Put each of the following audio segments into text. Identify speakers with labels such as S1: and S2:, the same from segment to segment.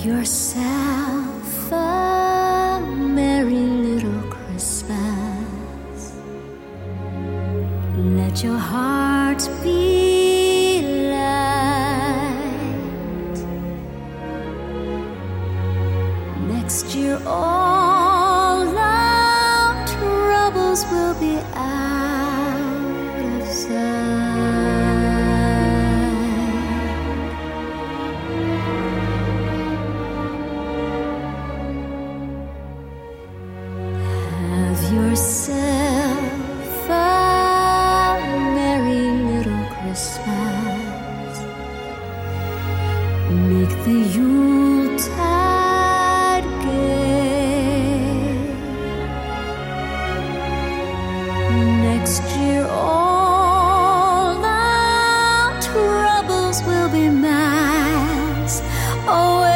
S1: yourself a merry little Christmas. Let your heart be light. Next year all our troubles will be out of sight. Yourself a merry little Christmas. Make the Yuletide gay. Next year all our troubles will be miles away.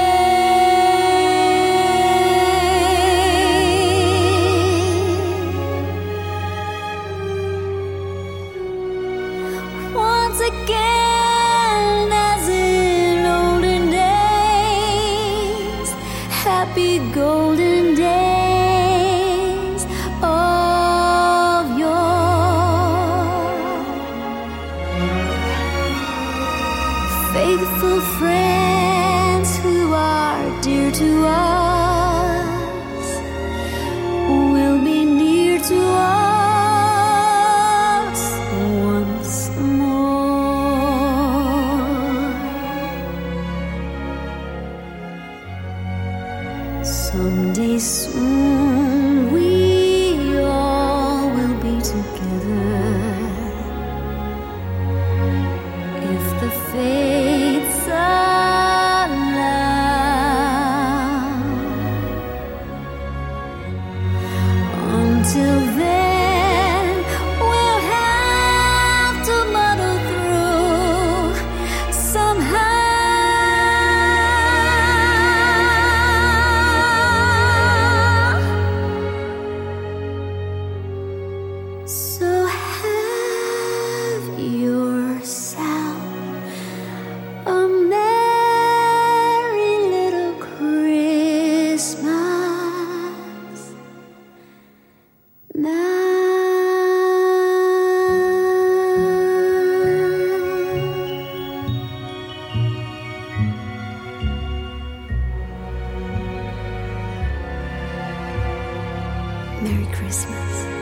S1: Again, as in olden days, happy golden days of yore. Faithful friends who are dear to us will be near to us. Someday soon we all will be together, if the fates allow. Until then we'll have to muddle through somehow. So have yourself a merry little Christmas now. Merry Christmas.